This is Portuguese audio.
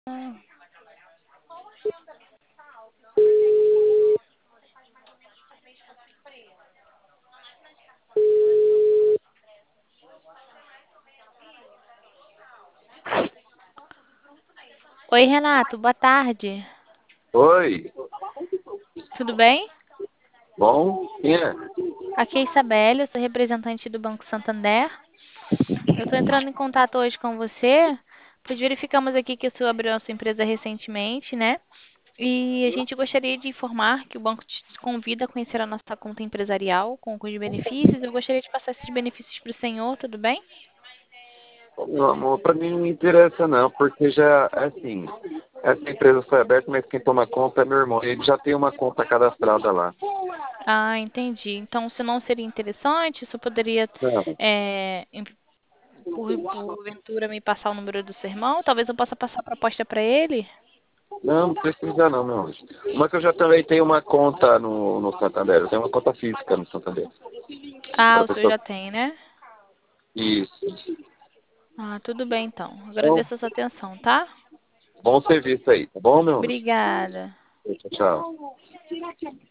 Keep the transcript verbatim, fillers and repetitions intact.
Ah, oi, Renato, boa tarde. Oi, Tudo bem? bom? Quem é? Aqui é Isabelle, eu sou representante do Banco Santander. Eu estou entrando em contato hoje com você, pois verificamos aqui que o senhor abriu a sua empresa recentemente, né? E a gente gostaria de informar que o banco te convida a conhecer a nossa conta empresarial com alguns benefícios. Eu gostaria de passar esses benefícios para o senhor, tudo bem? Meu amor, pra mim não me interessa não, porque já, assim, essa empresa foi aberta, mas quem toma conta é meu irmão. Ele já tem uma conta cadastrada lá. Ah, entendi. Então, se não seria interessante, isso poderia, Não, é, em- por, porventura, me passar o número do seu irmão? Talvez eu possa passar a proposta para ele? não, não precisa não, meu anjo. Mas que eu já também tenho uma conta no, no Santander, eu tenho uma conta física no Santander. Ah, Pra o senhor pessoa... já tem, né? Isso. Ah, tudo bem então. Então, Agradeço a sua atenção, tá? bom serviço aí, tá bom, meu anjo? Obrigada. Tchau, tchau.